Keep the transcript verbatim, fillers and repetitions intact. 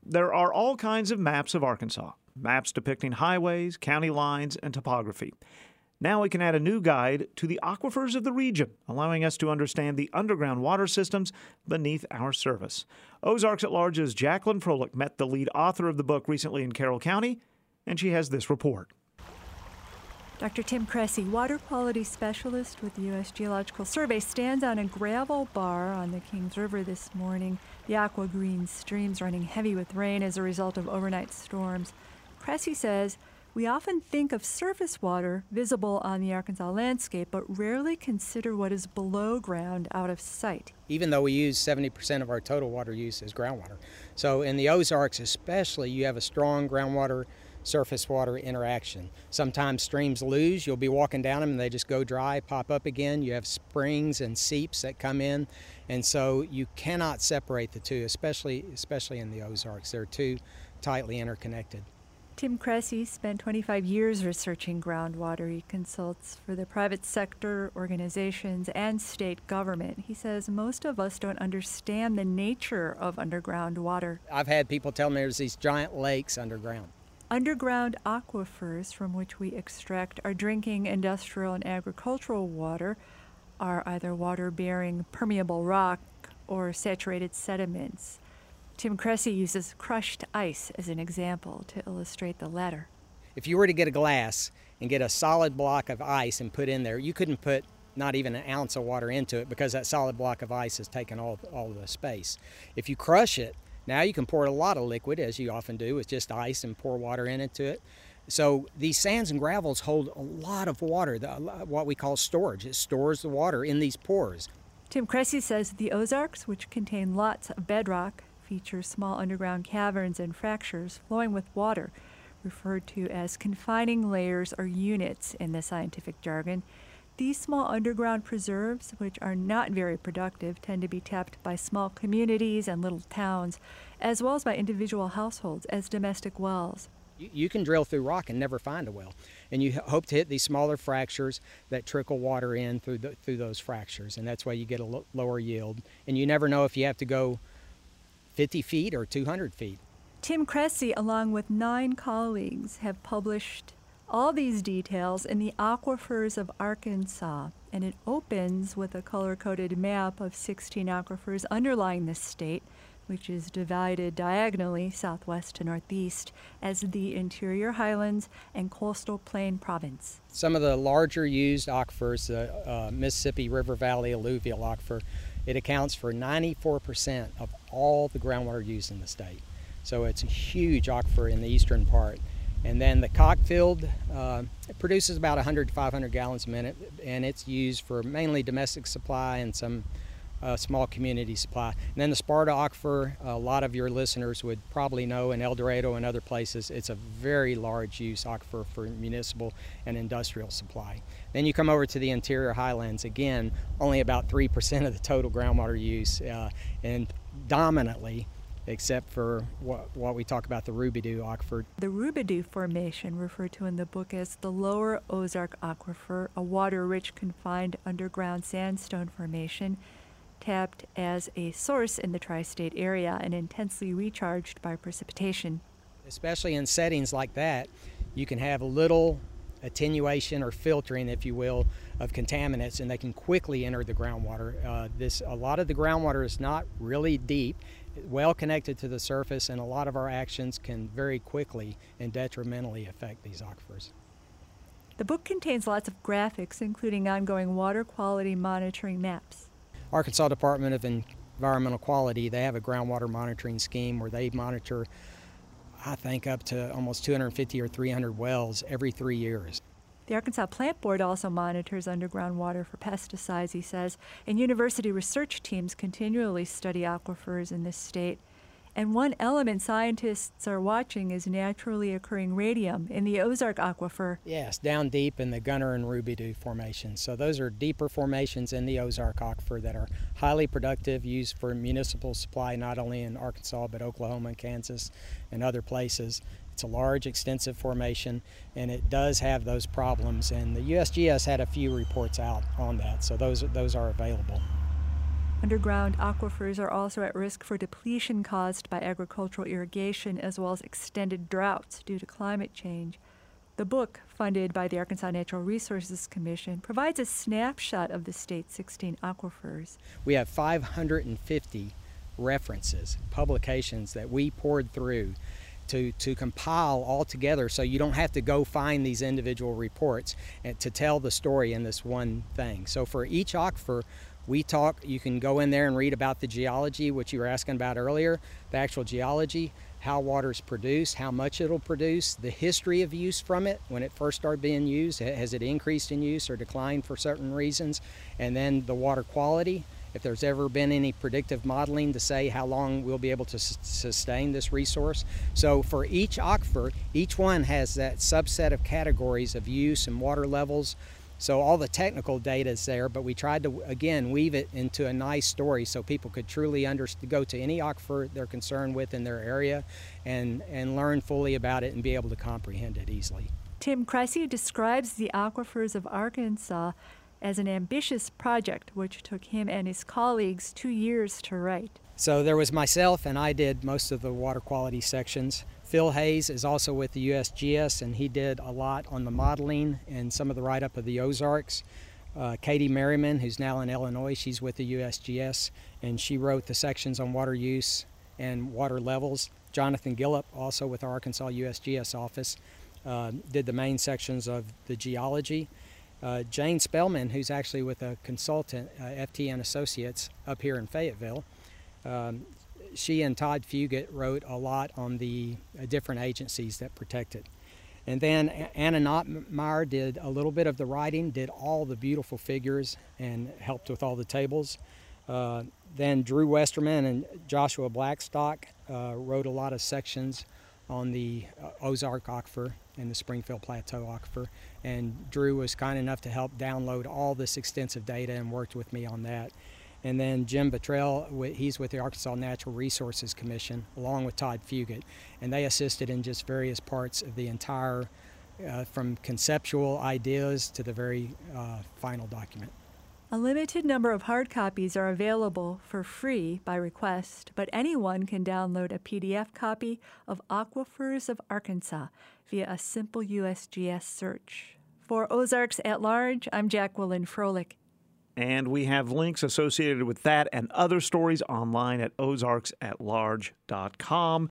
There are all kinds of maps of Arkansas, maps depicting highways, county lines, and topography. Now we can add a new guide to the aquifers of the region, allowing us to understand the underground water systems beneath our service. Ozarks at Large's Jacqueline Froelich met the lead author of the book recently in Carroll County, and she has this report. Doctor Tim Cressy, water quality specialist with the U S Geological Survey, stands on a gravel bar on the Kings River this morning. The aqua green stream's running heavy with rain as a result of overnight storms. Cressy says, we often think of surface water visible on the Arkansas landscape, but rarely consider what is below ground out of sight. Even though we use seventy percent of our total water use as groundwater. So in the Ozarks especially, you have a strong groundwater surface water interaction. Sometimes streams lose, you'll be walking down them and they just go dry, pop up again. You have springs and seeps that come in, and so you cannot separate the two, especially, especially in the Ozarks. They're too tightly interconnected. Tim Cressy spent twenty-five years researching groundwater. He consults for the private sector, organizations, and state government. He says most of us don't understand the nature of underground water. I've had people tell me there's these giant lakes underground. Underground aquifers from which we extract our drinking, industrial, and agricultural water are either water-bearing permeable rock or saturated sediments. Tim Cressy uses crushed ice as an example to illustrate the latter. If you were to get a glass and get a solid block of ice and put in there, you couldn't put not even an ounce of water into it because that solid block of ice has taken all, all the space. If you crush it, now you can pour a lot of liquid, as you often do with just ice, and pour water into it. So these sands and gravels hold a lot of water, the, what we call storage. It stores the water in these pores. Tim Cressy says the Ozarks, which contain lots of bedrock, feature small underground caverns and fractures flowing with water, referred to as confining layers or units in the scientific jargon. These small underground preserves, which are not very productive, tend to be tapped by small communities and little towns, as well as by individual households as domestic wells. You, you can drill through rock and never find a well, and you hope to hit these smaller fractures that trickle water in through, the, through those fractures, and that's why you get a lo- lower yield. And you never know if you have to go fifty feet or two hundred feet. Tim Cressy, along with nine colleagues, have published all these details in the Aquifers of Arkansas, and it opens with a color-coded map of sixteen aquifers underlying the state, which is divided diagonally southwest to northeast as the Interior Highlands and Coastal Plain Province. Some of the larger used aquifers, the uh, Mississippi River Valley Alluvial Aquifer, it accounts for ninety-four percent of all the groundwater used in the state. So it's a huge aquifer in the eastern part. And then the Cockfield, uh, it produces about one hundred to five hundred gallons a minute, and it's used for mainly domestic supply and some uh, small community supply. And then the Sparta Aquifer, a lot of your listeners would probably know, in El Dorado and other places, it's a very large use aquifer for municipal and industrial supply. Then you come over to the Interior Highlands, again, only about three percent of the total groundwater use, uh, and dominantly, except for what, what we talk about, the Rubidoux Aquifer. The Rubidoux Formation, referred to in the book as the Lower Ozark Aquifer, a water-rich confined underground sandstone formation, tapped as a source in the tri-state area and intensely recharged by precipitation. Especially in settings like that, you can have little attenuation or filtering, if you will, of contaminants, and they can quickly enter the groundwater. Uh, this, a lot of the groundwater is not really deep, well connected to the surface, and a lot of our actions can very quickly and detrimentally affect these aquifers. The book contains lots of graphics, including ongoing water quality monitoring maps. Arkansas Department of Environmental Quality, they have a groundwater monitoring scheme where they monitor, I think, up to almost two hundred fifty or three hundred wells every three years. The Arkansas Plant Board also monitors underground water for pesticides, he says, and university research teams continually study aquifers in this state. And one element scientists are watching is naturally occurring radium in the Ozark Aquifer. Yes, down deep in the Gunner and Rubidoux formations. So those are deeper formations in the Ozark Aquifer that are highly productive, used for municipal supply not only in Arkansas but Oklahoma and Kansas and other places. It's a large, extensive formation, and it does have those problems. And the U S G S had a few reports out on that, so those, those are available. Underground aquifers are also at risk for depletion caused by agricultural irrigation as well as extended droughts due to climate change. The book, funded by the Arkansas Natural Resources Commission, provides a snapshot of the state's sixteen aquifers. We have five hundred fifty references, publications that we poured through to, to compile all together so you don't have to go find these individual reports and to tell the story in this one thing. So for each aquifer, we talk, you can go in there and read about the geology, which you were asking about earlier, the actual geology, how water's produced, how much it'll produce, the history of use from it, when it first started being used, has it increased in use or declined for certain reasons, and then the water quality, if there's ever been any predictive modeling to say how long we'll be able to s sustain this resource. So for each aquifer, each one has that subset of categories of use and water levels. So all the technical data is there, but we tried to, again, weave it into a nice story so people could truly understand, go to any aquifer they're concerned with in their area and, and learn fully about it and be able to comprehend it easily. Tim Creissy describes the aquifers of Arkansas as an ambitious project which took him and his colleagues two years to write. So there was myself, and I did most of the water quality sections. Phil Hayes is also with the U S G S, and he did a lot on the modeling and some of the write-up of the Ozarks. Uh, Katie Merriman, who's now in Illinois, she's with the U S G S, and she wrote the sections on water use and water levels. Jonathan Gillip, also with our Arkansas U S G S office, uh, did the main sections of the geology. Uh, Jane Spellman, who's actually with a consultant, uh, F T N Associates, up here in Fayetteville, um, she and Todd Fugate wrote a lot on the uh, different agencies that protect it. And then Anna Nottmeyer did a little bit of the writing, did all the beautiful figures, and helped with all the tables. Uh, then Drew Westerman and Joshua Blackstock uh, wrote a lot of sections on the uh, Ozark Aquifer and the Springfield Plateau Aquifer. And Drew was kind enough to help download all this extensive data and worked with me on that. And then Jim Buttrell, he's with the Arkansas Natural Resources Commission, along with Todd Fugate, and they assisted in just various parts of the entire, uh, from conceptual ideas to the very uh, final document. A limited number of hard copies are available for free by request, but anyone can download a P D F copy of Aquifers of Arkansas via a simple U S G S search. For Ozarks at Large, I'm Jacqueline Froelich. And we have links associated with that and other stories online at ozarks at large dot com.